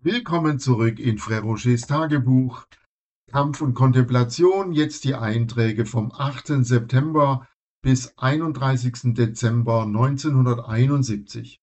Willkommen zurück in Frère Rogers Tagebuch. Kampf und Kontemplation, jetzt die Einträge vom 8. September bis 31. Dezember 1971.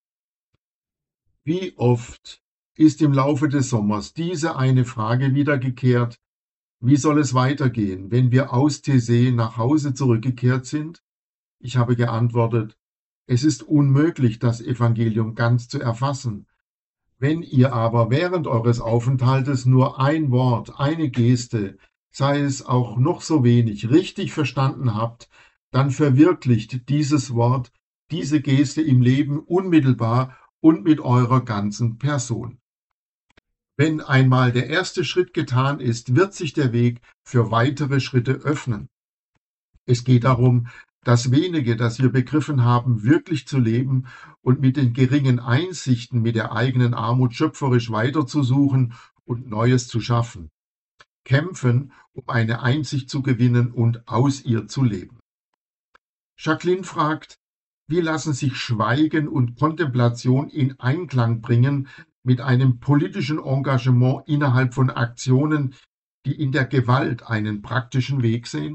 Wie oft ist im Laufe des Sommers diese eine Frage wiedergekehrt: Wie soll es weitergehen, wenn wir aus Taizé nach Hause zurückgekehrt sind? Ich habe geantwortet: Es ist unmöglich, das Evangelium ganz zu erfassen. Wenn ihr aber während eures Aufenthaltes nur ein Wort, eine Geste, sei es auch noch so wenig, richtig verstanden habt, dann verwirklicht dieses Wort, diese Geste im Leben unmittelbar und mit eurer ganzen Person. Wenn einmal der erste Schritt getan ist, wird sich der Weg für weitere Schritte öffnen. Es geht darum, das Wenige, das wir begriffen haben, wirklich zu leben und mit den geringen Einsichten, mit der eigenen Armut schöpferisch weiterzusuchen und Neues zu schaffen. Kämpfen, um eine Einsicht zu gewinnen und aus ihr zu leben. Jacqueline fragt: Wie lassen sich Schweigen und Kontemplation in Einklang bringen mit einem politischen Engagement innerhalb von Aktionen, die in der Gewalt einen praktischen Weg sehen?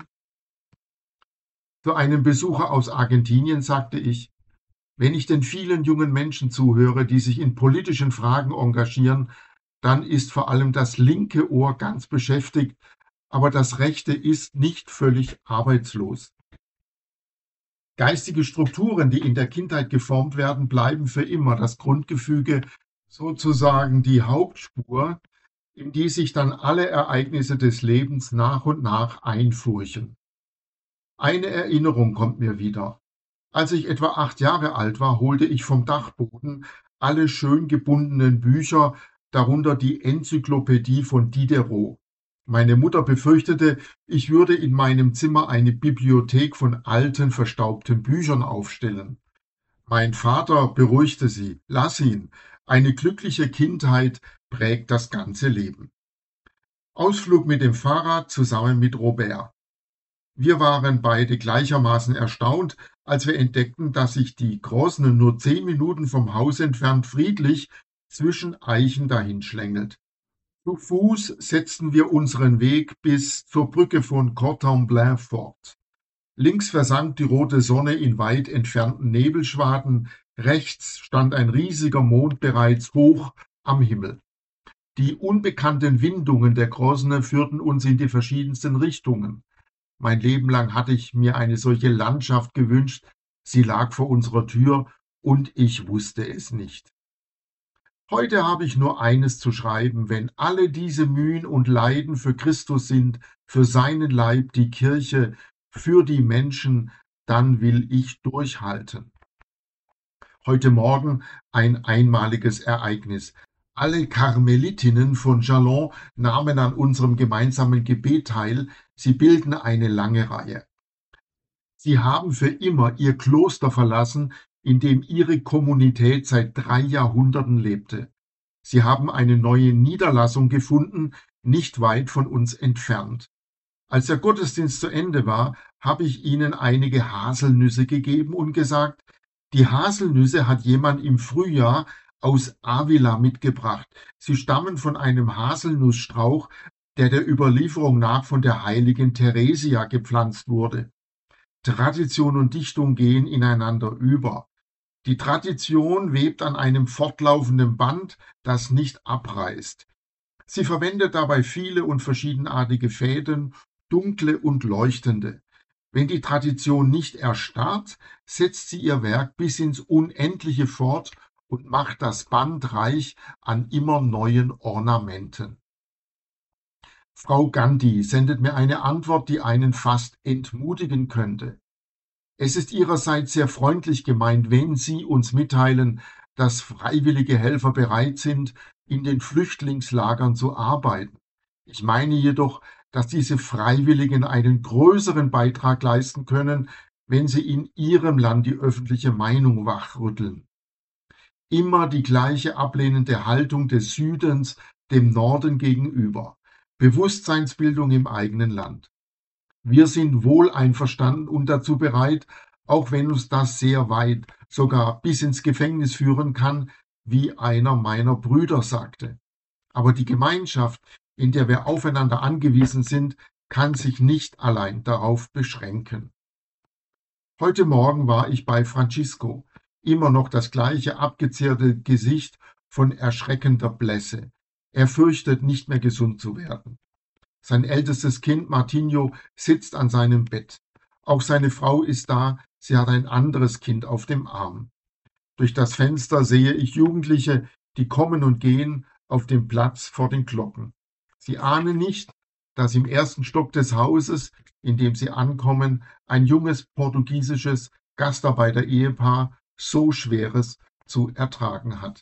Zu einem Besucher aus Argentinien sagte ich: Wenn ich den vielen jungen Menschen zuhöre, die sich in politischen Fragen engagieren, dann ist vor allem das linke Ohr ganz beschäftigt, aber das rechte ist nicht völlig arbeitslos. Geistige Strukturen, die in der Kindheit geformt werden, bleiben für immer das Grundgefüge, sozusagen die Hauptspur, in die sich dann alle Ereignisse des Lebens nach und nach einfurchen. Eine Erinnerung kommt mir wieder. Als ich etwa 8 Jahre alt war, holte ich vom Dachboden alle schön gebundenen Bücher, darunter die Enzyklopädie von Diderot. Meine Mutter befürchtete, ich würde in meinem Zimmer eine Bibliothek von alten, verstaubten Büchern aufstellen. Mein Vater beruhigte sie: Lass ihn, eine glückliche Kindheit prägt das ganze Leben. Ausflug mit dem Fahrrad zusammen mit Robert. Wir waren beide gleichermaßen erstaunt, als wir entdeckten, dass sich die Grosne nur 10 Minuten vom Haus entfernt friedlich zwischen Eichen dahinschlängelt. Zu Fuß setzten wir unseren Weg bis zur Brücke von Corbin fort. Links versank die rote Sonne in weit entfernten Nebelschwaden, rechts stand ein riesiger Mond bereits hoch am Himmel. Die unbekannten Windungen der Grosne führten uns in die verschiedensten Richtungen. Mein Leben lang hatte ich mir eine solche Landschaft gewünscht, sie lag vor unserer Tür und ich wusste es nicht. Heute habe ich nur eines zu schreiben: Wenn alle diese Mühen und Leiden für Christus sind, für seinen Leib, die Kirche, für die Menschen, dann will ich durchhalten. Heute Morgen ein einmaliges Ereignis. Alle Karmelitinnen von Châlons nahmen an unserem gemeinsamen Gebet teil. Sie bilden eine lange Reihe. Sie haben für immer ihr Kloster verlassen, in dem ihre Kommunität seit 3 Jahrhunderten lebte. Sie haben eine neue Niederlassung gefunden, nicht weit von uns entfernt. Als der Gottesdienst zu Ende war, habe ich ihnen einige Haselnüsse gegeben und gesagt: Die Haselnüsse hat jemand im Frühjahr aus Avila mitgebracht. Sie stammen von einem Haselnussstrauch, der Überlieferung nach von der heiligen Theresia gepflanzt wurde. Tradition und Dichtung gehen ineinander über. Die Tradition webt an einem fortlaufenden Band, das nicht abreißt. Sie verwendet dabei viele und verschiedenartige Fäden, dunkle und leuchtende. Wenn die Tradition nicht erstarrt, setzt sie ihr Werk bis ins Unendliche fort und macht das Band reich an immer neuen Ornamenten. Frau Gandhi sendet mir eine Antwort, die einen fast entmutigen könnte. Es ist ihrerseits sehr freundlich gemeint, wenn Sie uns mitteilen, dass freiwillige Helfer bereit sind, in den Flüchtlingslagern zu arbeiten. Ich meine jedoch, dass diese Freiwilligen einen größeren Beitrag leisten können, wenn sie in ihrem Land die öffentliche Meinung wachrütteln. Immer die gleiche ablehnende Haltung des Südens dem Norden gegenüber. Bewusstseinsbildung im eigenen Land. Wir sind wohl einverstanden und dazu bereit, auch wenn uns das sehr weit, sogar bis ins Gefängnis führen kann, wie einer meiner Brüder sagte. Aber die Gemeinschaft, in der wir aufeinander angewiesen sind, kann sich nicht allein darauf beschränken. Heute Morgen war ich bei Francisco, immer noch das gleiche abgezehrte Gesicht von erschreckender Blässe. Er fürchtet, nicht mehr gesund zu werden. Sein ältestes Kind Martinho sitzt an seinem Bett. Auch seine Frau ist da, sie hat ein anderes Kind auf dem Arm. Durch das Fenster sehe ich Jugendliche, die kommen und gehen auf dem Platz vor den Glocken. Sie ahnen nicht, dass im ersten Stock des Hauses, in dem sie ankommen, ein junges portugiesisches Gastarbeiter-Ehepaar so Schweres zu ertragen hat.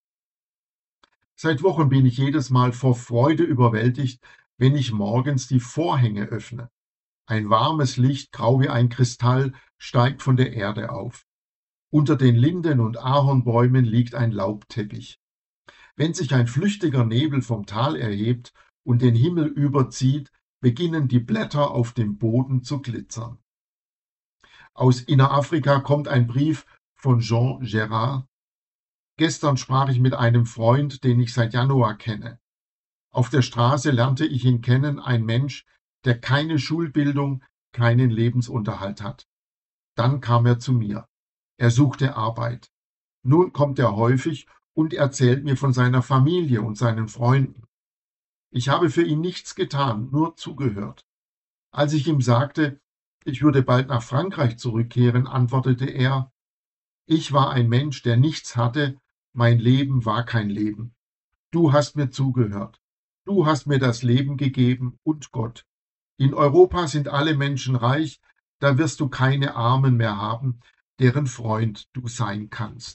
Seit Wochen bin ich jedes Mal vor Freude überwältigt, wenn ich morgens die Vorhänge öffne. Ein warmes Licht, grau wie ein Kristall, steigt von der Erde auf. Unter den Linden- und Ahornbäumen liegt ein Laubteppich. Wenn sich ein flüchtiger Nebel vom Tal erhebt und den Himmel überzieht, beginnen die Blätter auf dem Boden zu glitzern. Aus Innerafrika kommt ein Brief von Jean Gérard. Gestern sprach ich mit einem Freund, den ich seit Januar kenne. Auf der Straße lernte ich ihn kennen, ein Mensch, der keine Schulbildung, keinen Lebensunterhalt hat. Dann kam er zu mir. Er suchte Arbeit. Nun kommt er häufig und erzählt mir von seiner Familie und seinen Freunden. Ich habe für ihn nichts getan, nur zugehört. Als ich ihm sagte, ich würde bald nach Frankreich zurückkehren, antwortete er, ich war ein Mensch, der nichts hatte, mein Leben war kein Leben. Du hast mir zugehört. Du hast mir das Leben gegeben und Gott. In Europa sind alle Menschen reich, da wirst du keine Armen mehr haben, deren Freund du sein kannst.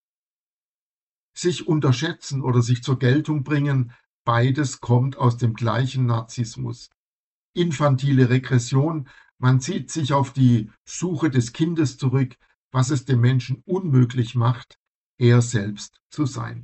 Sich unterschätzen oder sich zur Geltung bringen, beides kommt aus dem gleichen Narzissmus. Infantile Regression, man zieht sich auf die Suche des Kindes zurück, was es dem Menschen unmöglich macht, er selbst zu sein.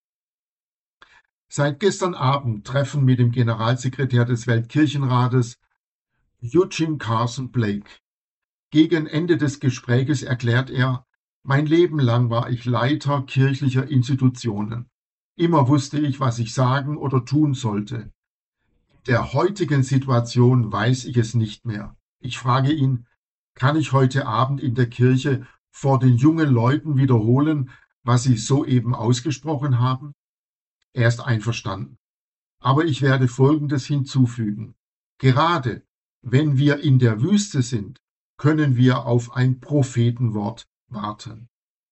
Seit gestern Abend Treffen mit dem Generalsekretär des Weltkirchenrates, Eugene Carson Blake. Gegen Ende des Gespräches erklärt er, mein Leben lang war ich Leiter kirchlicher Institutionen. Immer wusste ich, was ich sagen oder tun sollte. In der heutigen Situation weiß ich es nicht mehr. Ich frage ihn, kann ich heute Abend in der Kirche vor den jungen Leuten wiederholen, was sie soeben ausgesprochen haben? Er ist einverstanden. Aber ich werde Folgendes hinzufügen. Gerade wenn wir in der Wüste sind, können wir auf ein Prophetenwort warten.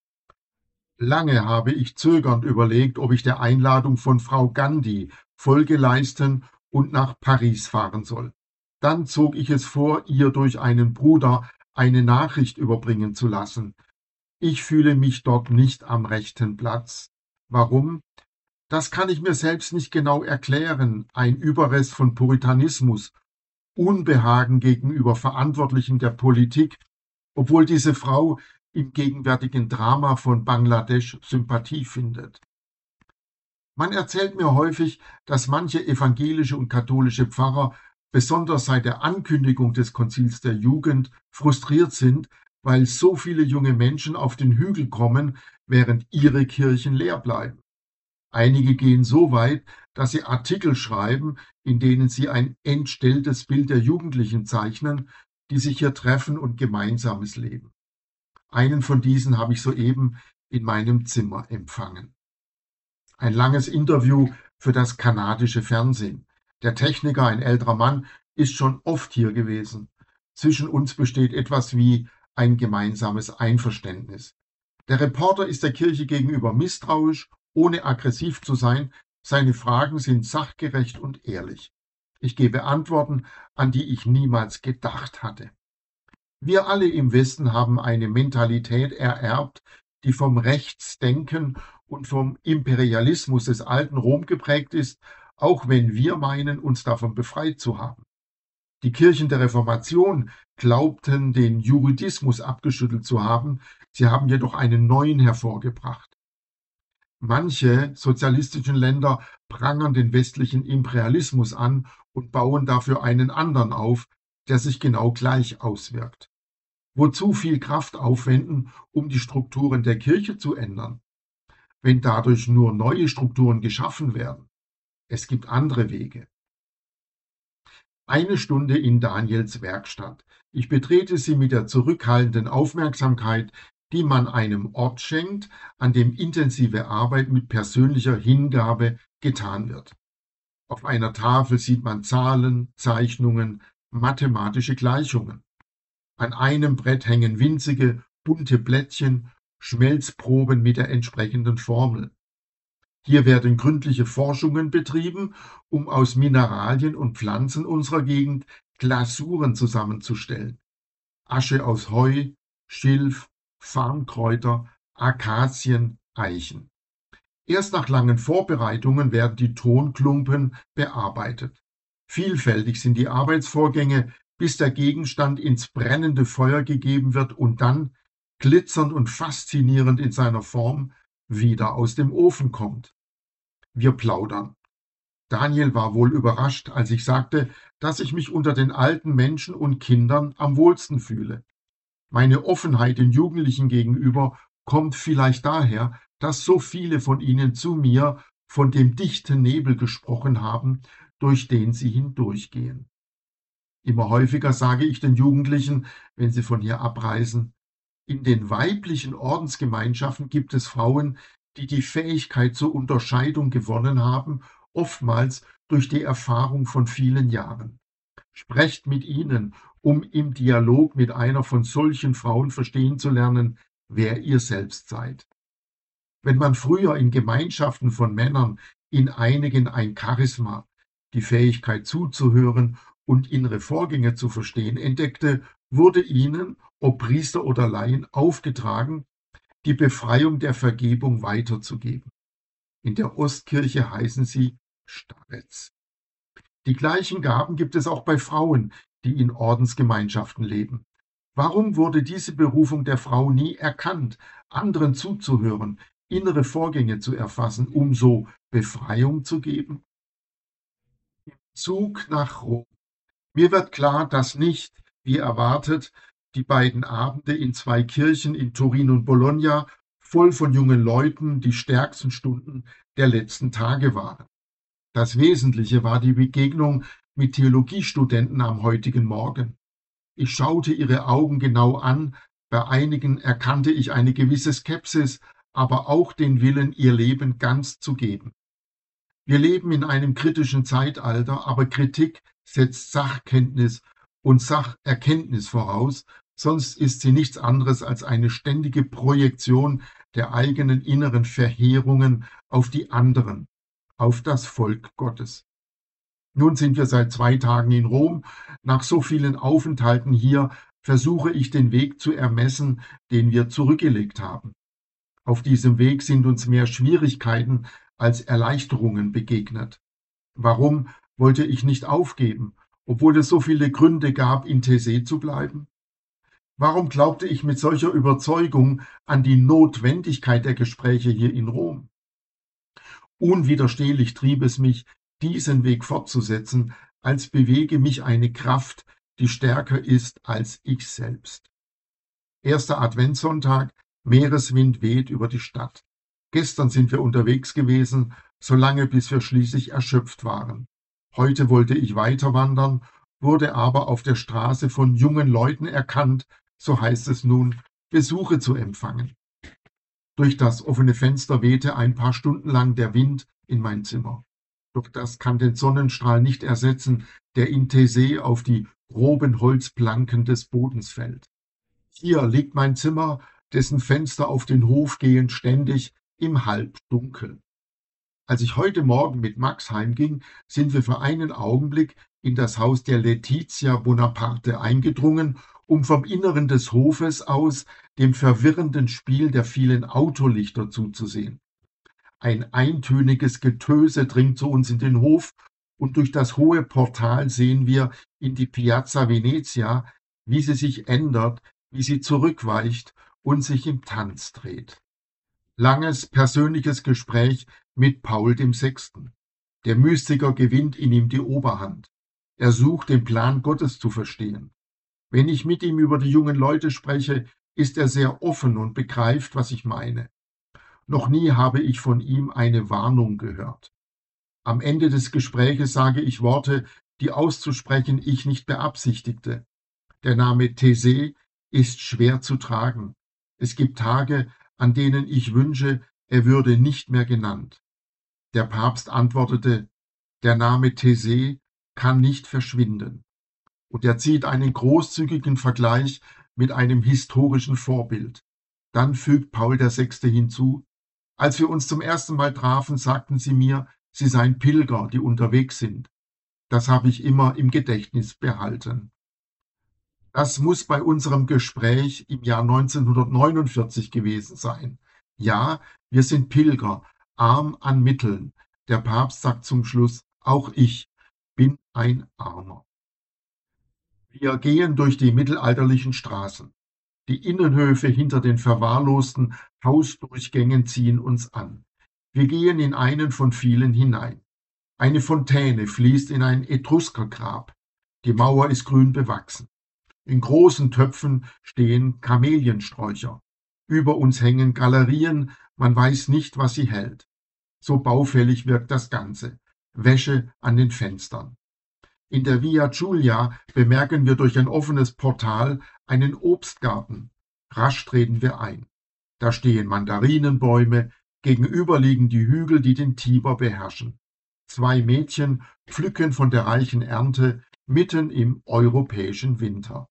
Lange habe ich zögernd überlegt, ob ich der Einladung von Frau Gandhi Folge leisten und nach Paris fahren soll. Dann zog ich es vor, ihr durch einen Bruder eine Nachricht überbringen zu lassen. Ich fühle mich dort nicht am rechten Platz. Warum? Das kann ich mir selbst nicht genau erklären. Ein Überrest von Puritanismus, Unbehagen gegenüber Verantwortlichen der Politik, obwohl diese Frau im gegenwärtigen Drama von Bangladesch Sympathie findet. Man erzählt mir häufig, dass manche evangelische und katholische Pfarrer besonders seit der Ankündigung des Konzils der Jugend frustriert sind, weil so viele junge Menschen auf den Hügel kommen, während ihre Kirchen leer bleiben. Einige gehen so weit, dass sie Artikel schreiben, in denen sie ein entstelltes Bild der Jugendlichen zeichnen, die sich hier treffen und gemeinsames Leben. Einen von diesen habe ich soeben in meinem Zimmer empfangen. Ein langes Interview für das kanadische Fernsehen. Der Techniker, ein älterer Mann, ist schon oft hier gewesen. Zwischen uns besteht etwas wie ein gemeinsames Einverständnis. Der Reporter ist der Kirche gegenüber misstrauisch, ohne aggressiv zu sein. Seine Fragen sind sachgerecht und ehrlich. Ich gebe Antworten, an die ich niemals gedacht hatte. Wir alle im Westen haben eine Mentalität ererbt, die vom Rechtsdenken und vom Imperialismus des alten Rom geprägt ist, auch wenn wir meinen, uns davon befreit zu haben. Die Kirchen der Reformation glaubten, den Juridismus abgeschüttelt zu haben, sie haben jedoch einen neuen hervorgebracht. Manche sozialistischen Länder prangern den westlichen Imperialismus an und bauen dafür einen anderen auf, der sich genau gleich auswirkt. Wozu viel Kraft aufwenden, um die Strukturen der Kirche zu ändern, wenn dadurch nur neue Strukturen geschaffen werden? Es gibt andere Wege. Eine Stunde in Daniels Werkstatt. Ich betrete sie mit der zurückhaltenden Aufmerksamkeit, die man einem Ort schenkt, an dem intensive Arbeit mit persönlicher Hingabe getan wird. Auf einer Tafel sieht man Zahlen, Zeichnungen, mathematische Gleichungen. An einem Brett hängen winzige, bunte Blättchen, Schmelzproben mit der entsprechenden Formel. Hier werden gründliche Forschungen betrieben, um aus Mineralien und Pflanzen unserer Gegend Glasuren zusammenzustellen. Asche aus Heu, Schilf, Farnkräuter, Akazien, Eichen. Erst nach langen Vorbereitungen werden die Tonklumpen bearbeitet. Vielfältig sind die Arbeitsvorgänge, bis der Gegenstand ins brennende Feuer gegeben wird und dann, glitzernd und faszinierend in seiner Form, wieder aus dem Ofen kommt. Wir plaudern. Daniel war wohl überrascht, als ich sagte, dass ich mich unter den alten Menschen und Kindern am wohlsten fühle. Meine Offenheit den Jugendlichen gegenüber kommt vielleicht daher, dass so viele von ihnen zu mir von dem dichten Nebel gesprochen haben, durch den sie hindurchgehen. Immer häufiger sage ich den Jugendlichen, wenn sie von hier abreisen: In den weiblichen Ordensgemeinschaften gibt es Frauen, die die Fähigkeit zur Unterscheidung gewonnen haben, oftmals durch die Erfahrung von vielen Jahren. Sprecht mit ihnen, um im Dialog mit einer von solchen Frauen verstehen zu lernen, wer ihr selbst seid. Wenn man früher in Gemeinschaften von Männern, in einigen ein Charisma, die Fähigkeit zuzuhören und innere Vorgänge zu verstehen, entdeckte, wurde ihnen, ob Priester oder Laien, aufgetragen, die Befreiung der Vergebung weiterzugeben. In der Ostkirche heißen sie Starets. Die gleichen Gaben gibt es auch bei Frauen, die in Ordensgemeinschaften leben. Warum wurde diese Berufung der Frau nie erkannt, anderen zuzuhören, innere Vorgänge zu erfassen, um so Befreiung zu geben? Zug nach Rom. Mir wird klar, dass nicht, wie erwartet, die beiden Abende in 2 Kirchen in Turin und Bologna voll von jungen Leuten die stärksten Stunden der letzten Tage waren. Das Wesentliche war die Begegnung mit Theologiestudenten am heutigen Morgen. Ich schaute ihre Augen genau an, bei einigen erkannte ich eine gewisse Skepsis, aber auch den Willen, ihr Leben ganz zu geben. Wir leben in einem kritischen Zeitalter, aber Kritik setzt Sachkenntnis und Sacherkenntnis voraus, sonst ist sie nichts anderes als eine ständige Projektion der eigenen inneren Verheerungen auf die anderen, auf das Volk Gottes. Nun sind wir seit 2 Tagen in Rom. Nach so vielen Aufenthalten hier versuche ich den Weg zu ermessen, den wir zurückgelegt haben. Auf diesem Weg sind uns mehr Schwierigkeiten als Erleichterungen begegnet. Warum wollte ich nicht aufgeben, obwohl es so viele Gründe gab, in Taizé zu bleiben? Warum glaubte ich mit solcher Überzeugung an die Notwendigkeit der Gespräche hier in Rom? Unwiderstehlich trieb es mich, diesen Weg fortzusetzen, als bewege mich eine Kraft, die stärker ist als ich selbst. 1. Adventssonntag, Meereswind weht über die Stadt. Gestern sind wir unterwegs gewesen, solange bis wir schließlich erschöpft waren. Heute wollte ich weiter wandern, wurde aber auf der Straße von jungen Leuten erkannt, so heißt es nun, Besuche zu empfangen. Durch das offene Fenster wehte ein paar Stunden lang der Wind in mein Zimmer. Doch das kann den Sonnenstrahl nicht ersetzen, der in Taizé auf die groben Holzplanken des Bodens fällt. Hier liegt mein Zimmer, dessen Fenster auf den Hof gehen, ständig im Halbdunkel. Als ich heute Morgen mit Max heimging, sind wir für einen Augenblick in das Haus der Letizia Bonaparte eingedrungen, um vom Inneren des Hofes aus dem verwirrenden Spiel der vielen Autolichter zuzusehen. Ein eintöniges Getöse dringt zu uns in den Hof, und durch das hohe Portal sehen wir in die Piazza Venezia, wie sie sich ändert, wie sie zurückweicht und sich im Tanz dreht. Langes persönliches Gespräch mit Paul VI. Der Mystiker gewinnt in ihm die Oberhand. Er sucht, den Plan Gottes zu verstehen. Wenn ich mit ihm über die jungen Leute spreche, ist er sehr offen und begreift, was ich meine. Noch nie habe ich von ihm eine Warnung gehört. Am Ende des Gespräches sage ich Worte, die auszusprechen ich nicht beabsichtigte. Der Name Taizé ist schwer zu tragen. Es gibt Tage, an denen ich wünsche, er würde nicht mehr genannt. Der Papst antwortete, der Name Taizé kann nicht verschwinden. Und er zieht einen großzügigen Vergleich mit einem historischen Vorbild. Dann fügt Paul VI. Hinzu, als wir uns zum ersten Mal trafen, sagten sie mir, sie seien Pilger, die unterwegs sind. Das habe ich immer im Gedächtnis behalten. Das muss bei unserem Gespräch im Jahr 1949 gewesen sein. Ja, wir sind Pilger, arm an Mitteln. Der Papst sagt zum Schluss, auch ich bin ein Armer. Wir gehen durch die mittelalterlichen Straßen. Die Innenhöfe hinter den verwahrlosten Hausdurchgängen ziehen uns an. Wir gehen in einen von vielen hinein. Eine Fontäne fließt in ein Etruskergrab. Die Mauer ist grün bewachsen. In großen Töpfen stehen Kameliensträucher. Über uns hängen Galerien, man weiß nicht, was sie hält. So baufällig wirkt das Ganze. Wäsche an den Fenstern. In der Via Giulia bemerken wir durch ein offenes Portal einen Obstgarten. Rasch treten wir ein. Da stehen Mandarinenbäume, gegenüber liegen die Hügel, die den Tiber beherrschen. 2 Mädchen pflücken von der reichen Ernte mitten im europäischen Winter.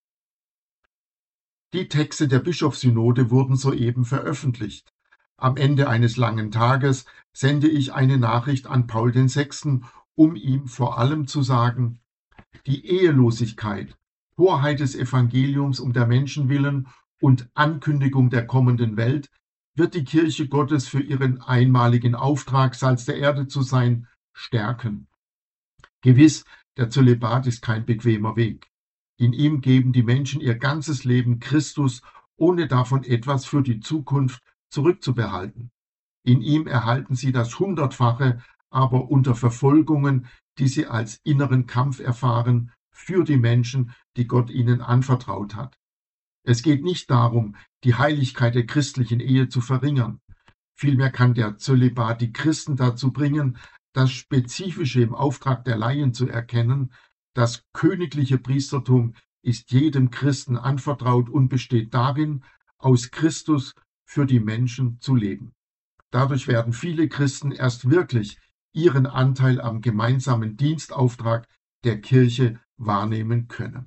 Die Texte der Bischofssynode wurden soeben veröffentlicht. Am Ende eines langen Tages sende ich eine Nachricht an Paul VI., um ihm vor allem zu sagen, die Ehelosigkeit, Torheit des Evangeliums um der Menschen willen und Ankündigung der kommenden Welt wird die Kirche Gottes für ihren einmaligen Auftrag, Salz der Erde zu sein, stärken. Gewiss, der Zölibat ist kein bequemer Weg. In ihm geben die Menschen ihr ganzes Leben Christus, ohne davon etwas für die Zukunft zurückzubehalten. In ihm erhalten sie das Hundertfache, aber unter Verfolgungen, die sie als inneren Kampf erfahren, für die Menschen, die Gott ihnen anvertraut hat. Es geht nicht darum, die Heiligkeit der christlichen Ehe zu verringern. Vielmehr kann der Zölibat die Christen dazu bringen, das Spezifische im Auftrag der Laien zu erkennen. Das königliche Priestertum ist jedem Christen anvertraut und besteht darin, aus Christus für die Menschen zu leben. Dadurch werden viele Christen erst wirklich ihren Anteil am gemeinsamen Dienstauftrag der Kirche wahrnehmen können.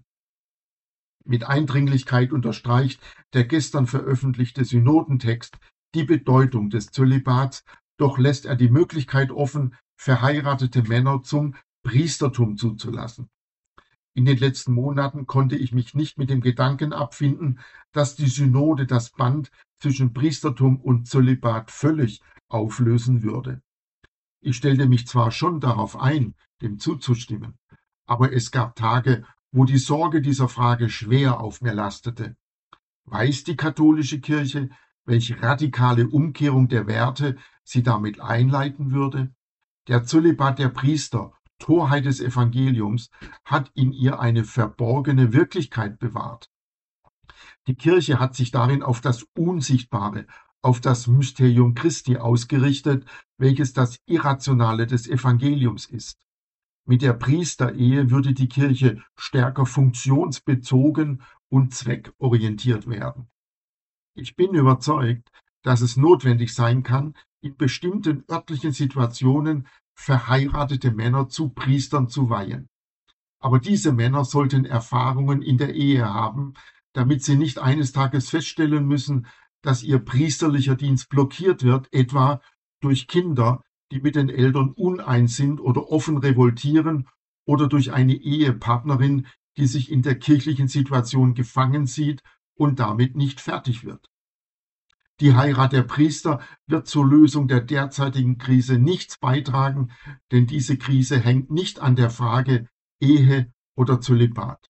Mit Eindringlichkeit unterstreicht der gestern veröffentlichte Synodentext die Bedeutung des Zölibats, doch lässt er die Möglichkeit offen, verheiratete Männer zum Priestertum zuzulassen. In den letzten Monaten konnte ich mich nicht mit dem Gedanken abfinden, dass die Synode das Band zwischen Priestertum und Zölibat völlig auflösen würde. Ich stellte mich zwar schon darauf ein, dem zuzustimmen, aber es gab Tage, wo die Sorge dieser Frage schwer auf mir lastete. Weiß die katholische Kirche, welche radikale Umkehrung der Werte sie damit einleiten würde? Der Zölibat der Priester, Torheit des Evangeliums, hat in ihr eine verborgene Wirklichkeit bewahrt. Die Kirche hat sich darin auf das Unsichtbare, auf das Mysterium Christi ausgerichtet, welches das Irrationale des Evangeliums ist. Mit der Priesterehe würde die Kirche stärker funktionsbezogen und zweckorientiert werden. Ich bin überzeugt, dass es notwendig sein kann, in bestimmten örtlichen Situationen verheiratete Männer zu Priestern zu weihen. Aber diese Männer sollten Erfahrungen in der Ehe haben, damit sie nicht eines Tages feststellen müssen, dass ihr priesterlicher Dienst blockiert wird, etwa durch Kinder, die mit den Eltern uneins sind oder offen revoltieren, oder durch eine Ehepartnerin, die sich in der kirchlichen Situation gefangen sieht und damit nicht fertig wird. Die Heirat der Priester wird zur Lösung der derzeitigen Krise nichts beitragen, denn diese Krise hängt nicht an der Frage Ehe oder Zölibat.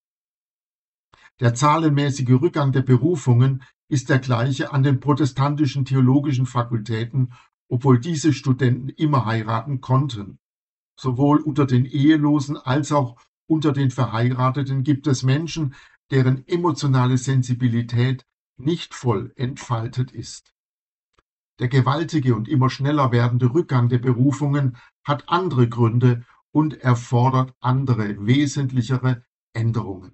Der zahlenmäßige Rückgang der Berufungen ist der gleiche an den protestantischen theologischen Fakultäten, obwohl diese Studenten immer heiraten konnten. Sowohl unter den Ehelosen als auch unter den Verheirateten gibt es Menschen, deren emotionale Sensibilität nicht voll entfaltet ist. Der gewaltige und immer schneller werdende Rückgang der Berufungen hat andere Gründe und erfordert andere, wesentlichere Änderungen.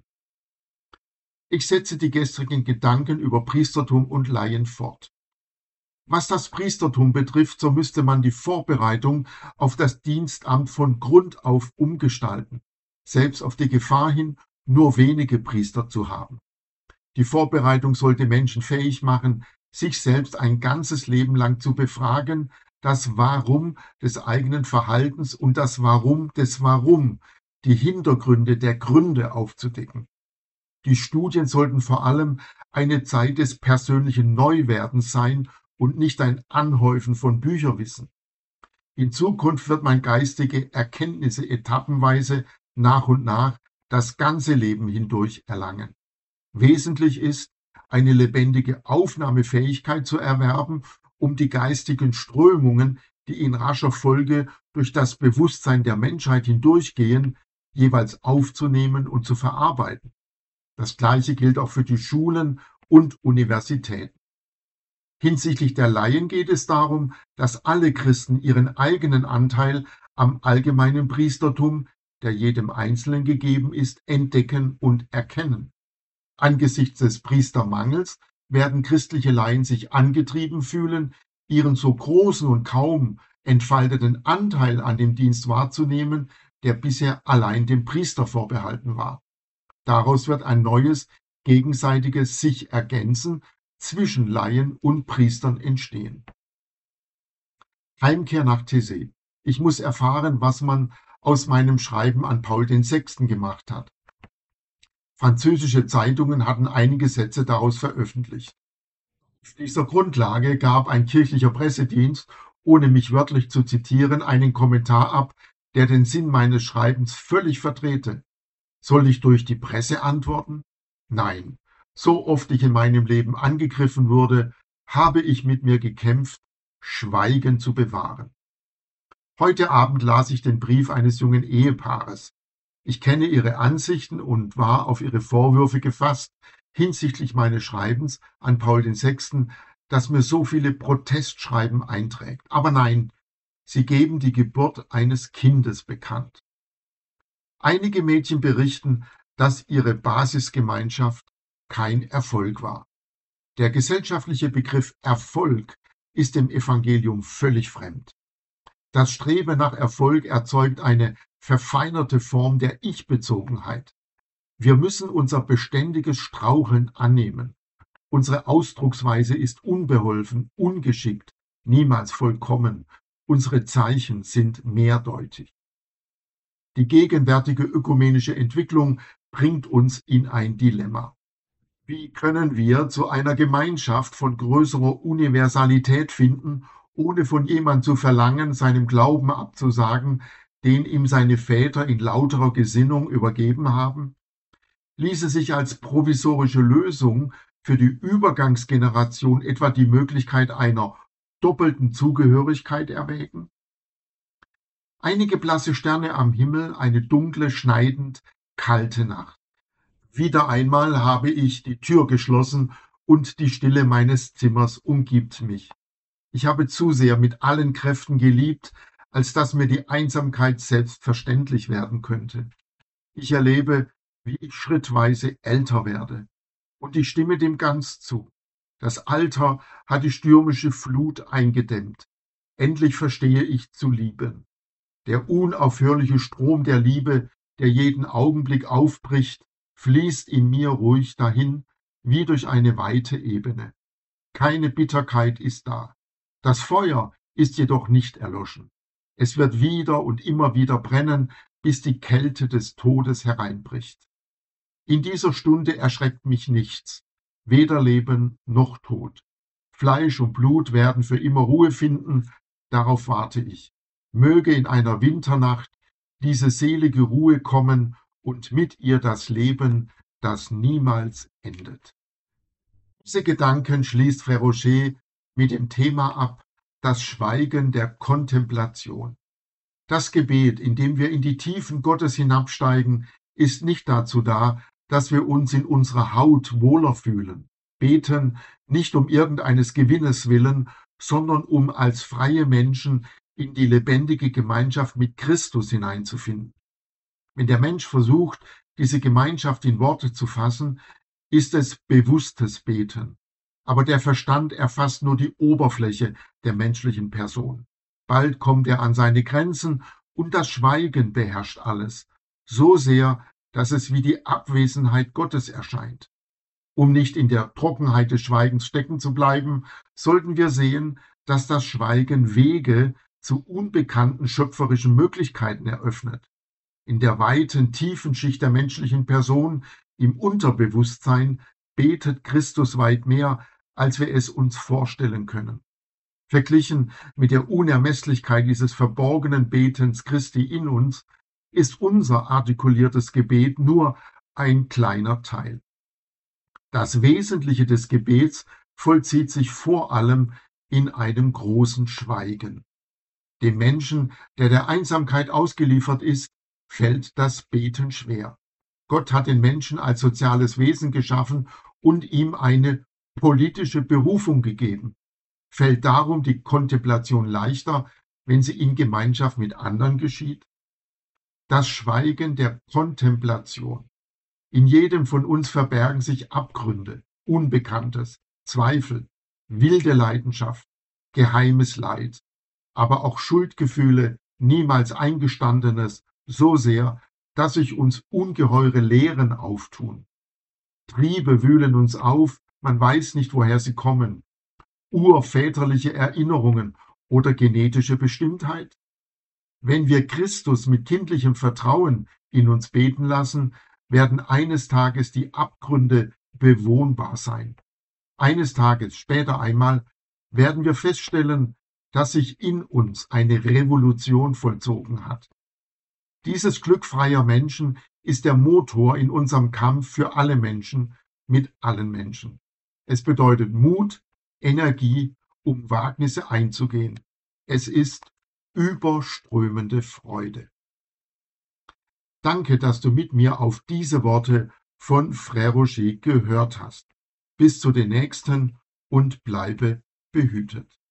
Ich setze die gestrigen Gedanken über Priestertum und Laien fort. Was das Priestertum betrifft, so müsste man die Vorbereitung auf das Dienstamt von Grund auf umgestalten, selbst auf die Gefahr hin, nur wenige Priester zu haben. Die Vorbereitung sollte Menschen fähig machen, sich selbst ein ganzes Leben lang zu befragen, das Warum des eigenen Verhaltens und das Warum des Warum, die Hintergründe der Gründe aufzudecken. Die Studien sollten vor allem eine Zeit des persönlichen Neuwerdens sein und nicht ein Anhäufen von Bücherwissen. In Zukunft wird man geistige Erkenntnisse etappenweise nach und nach das ganze Leben hindurch erlangen. Wesentlich ist, eine lebendige Aufnahmefähigkeit zu erwerben, um die geistigen Strömungen, die in rascher Folge durch das Bewusstsein der Menschheit hindurchgehen, jeweils aufzunehmen und zu verarbeiten. Das Gleiche gilt auch für die Schulen und Universitäten. Hinsichtlich der Laien geht es darum, dass alle Christen ihren eigenen Anteil am allgemeinen Priestertum, der jedem Einzelnen gegeben ist, entdecken und erkennen. Angesichts des Priestermangels werden christliche Laien sich angetrieben fühlen, ihren so großen und kaum entfalteten Anteil an dem Dienst wahrzunehmen, der bisher allein dem Priester vorbehalten war. Daraus wird ein neues, gegenseitiges Sich-Ergänzen zwischen Laien und Priestern entstehen. Heimkehr nach Taizé. Ich muss erfahren, was man aus meinem Schreiben an Paul VI. Gemacht hat. Französische Zeitungen hatten einige Sätze daraus veröffentlicht. Auf dieser Grundlage gab ein kirchlicher Pressedienst, ohne mich wörtlich zu zitieren, einen Kommentar ab, der den Sinn meines Schreibens völlig verdrehte. Soll ich durch die Presse antworten? Nein. So oft ich in meinem Leben angegriffen wurde, habe ich mit mir gekämpft, Schweigen zu bewahren. Heute Abend las ich den Brief eines jungen Ehepaares. Ich kenne ihre Ansichten und war auf ihre Vorwürfe gefasst hinsichtlich meines Schreibens an Paul VI., das mir so viele Protestschreiben einträgt. Aber nein, sie geben die Geburt eines Kindes bekannt. Einige Mädchen berichten, dass ihre Basisgemeinschaft kein Erfolg war. Der gesellschaftliche Begriff Erfolg ist dem Evangelium völlig fremd. Das Streben nach Erfolg erzeugt eine verfeinerte Form der Ich-Bezogenheit. Wir müssen unser beständiges Straucheln annehmen. Unsere Ausdrucksweise ist unbeholfen, ungeschickt, niemals vollkommen. Unsere Zeichen sind mehrdeutig. Die gegenwärtige ökumenische Entwicklung bringt uns in ein Dilemma. Wie können wir zu einer Gemeinschaft von größerer Universalität finden, ohne von jemandem zu verlangen, seinem Glauben abzusagen, den ihm seine Väter in lauterer Gesinnung übergeben haben? Ließe sich als provisorische Lösung für die Übergangsgeneration etwa die Möglichkeit einer doppelten Zugehörigkeit erwägen? Einige blasse Sterne am Himmel, eine dunkle, schneidend kalte Nacht. Wieder einmal habe ich die Tür geschlossen und die Stille meines Zimmers umgibt mich. Ich habe zu sehr mit allen Kräften geliebt, als dass mir die Einsamkeit selbstverständlich werden könnte. Ich erlebe, wie ich schrittweise älter werde. Und ich stimme dem ganz zu. Das Alter hat die stürmische Flut eingedämmt. Endlich verstehe ich zu lieben. Der unaufhörliche Strom der Liebe, der jeden Augenblick aufbricht, fließt in mir ruhig dahin, wie durch eine weite Ebene. Keine Bitterkeit ist da. Das Feuer ist jedoch nicht erloschen. Es wird wieder und immer wieder brennen, bis die Kälte des Todes hereinbricht. In dieser Stunde erschreckt mich nichts, weder Leben noch Tod. Fleisch und Blut werden für immer Ruhe finden, darauf warte ich. Möge in einer Winternacht diese selige Ruhe kommen und mit ihr das Leben, das niemals endet. Diese Gedanken schließt Frère Rocher mit dem Thema ab, das Schweigen der Kontemplation. Das Gebet, in dem wir in die Tiefen Gottes hinabsteigen, ist nicht dazu da, dass wir uns in unserer Haut wohler fühlen. Beten nicht um irgendeines Gewinnes willen, sondern um als freie Menschen in die lebendige Gemeinschaft mit Christus hineinzufinden. Wenn der Mensch versucht, diese Gemeinschaft in Worte zu fassen, ist es bewusstes Beten. Aber der Verstand erfasst nur die Oberfläche der menschlichen Person. Bald kommt er an seine Grenzen und das Schweigen beherrscht alles, so sehr, dass es wie die Abwesenheit Gottes erscheint. Um nicht in der Trockenheit des Schweigens stecken zu bleiben, sollten wir sehen, dass das Schweigen Wege zu unbekannten schöpferischen Möglichkeiten eröffnet. In der weiten, tiefen Schicht der menschlichen Person, im Unterbewusstsein, betet Christus weit mehr, als wir es uns vorstellen können. Verglichen mit der Unermesslichkeit dieses verborgenen Betens Christi in uns, ist unser artikuliertes Gebet nur ein kleiner Teil. Das Wesentliche des Gebets vollzieht sich vor allem in einem großen Schweigen. Dem Menschen, der Einsamkeit ausgeliefert ist, fällt das Beten schwer. Gott hat den Menschen als soziales Wesen geschaffen und ihm eine politische Berufung gegeben. Fällt darum die Kontemplation leichter, wenn sie in Gemeinschaft mit anderen geschieht? Das Schweigen der Kontemplation. In jedem von uns verbergen sich Abgründe, Unbekanntes, Zweifel, wilde Leidenschaft, geheimes Leid, aber auch Schuldgefühle, niemals Eingestandenes, so sehr, dass sich uns ungeheure Leeren auftun. Triebe wühlen uns auf, man weiß nicht, woher sie kommen. Urväterliche Erinnerungen oder genetische Bestimmtheit? Wenn wir Christus mit kindlichem Vertrauen in uns beten lassen, werden eines Tages die Abgründe bewohnbar sein. Eines Tages, später einmal, werden wir feststellen, dass sich in uns eine Revolution vollzogen hat. Dieses Glück freier Menschen ist der Motor in unserem Kampf für alle Menschen, mit allen Menschen. Es bedeutet Mut, Energie, um Wagnisse einzugehen. Es ist überströmende Freude. Danke, dass du mit mir auf diese Worte von Frère Roger gehört hast. Bis zu den nächsten und bleibe behütet.